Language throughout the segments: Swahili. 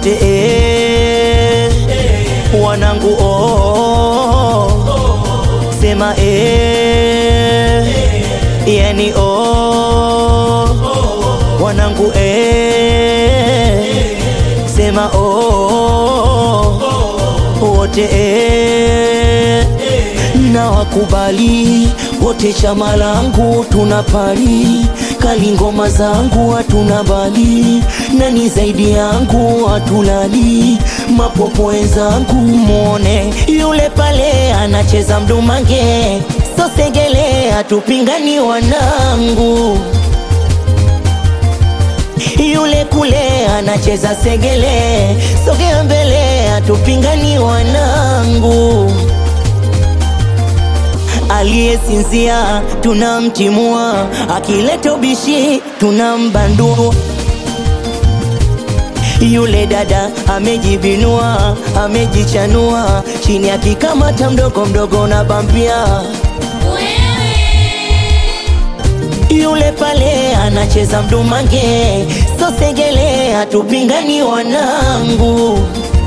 wote wanangu sema yani wanangu sema wote na wakubali wote, chama langu tunapali, kali ngoma zangu hatuna bali, nani zaidi yangu hatulali, mapopo wenzangu muone yule pale anacheza mdumange, so segele hatupingani wanangu, yule kule anacheza segele, sogea mbele hatupingani wanangu, aliyesinzia tunamtimua, akileta ubishi tunambandua, yule dada amejibinua, amejichanua, chini akikamata mdogo mdogo na bambia, yule pale anacheza mdumange, so segele hatupingani wanangu,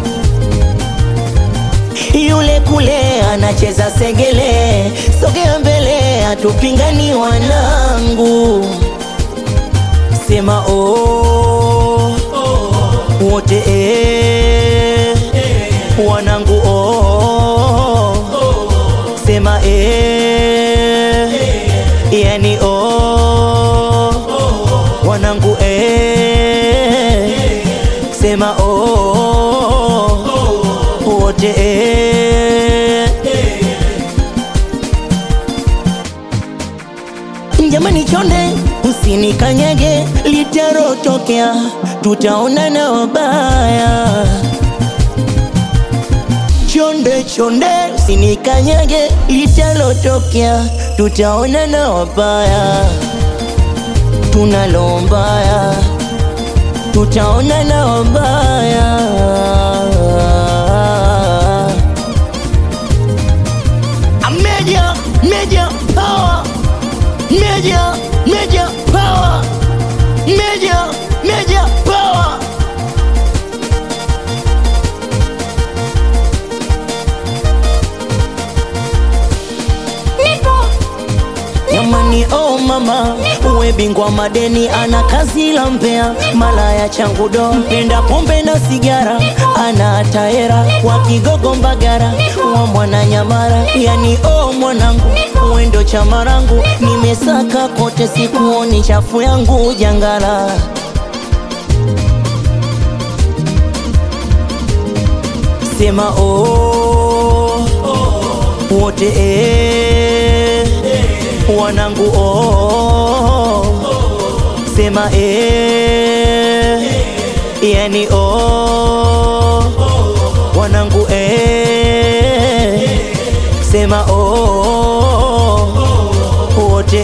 yule kule anacheza segele, sogea mbele hatupingani wanangu, sema wote wanangu sema yani wanangu sema wote jamani, chonde usinikanyage, litarotokea tutaona na wabaya, chonde chonde usinikanyage, litarotokea tutaona na wabaya, tunalombaya tutaona na wabaya, Major power, Major power, Major power. Jamani mama, uwe bingwa madeni, ana kazi la Mbeya, malaya changu do, mpenda pombe na sigara, ana taera wa Kigogo Mbagara, wa Mwana Nyamara, yani mwanangu uendo chama rangu, nimesaka kote sikuoni chafu yangu jangala, sema wote wanangu sema yani wanangu sema wote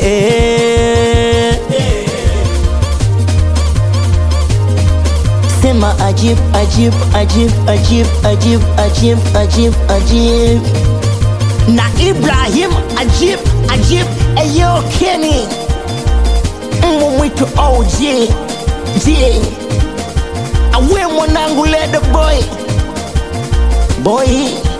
sema ajib ajib ajib ajib ajib ajib ajib ajib na Ibrahim ajib ajib ayo Kenny mwitu OG awe mwanangu leda boy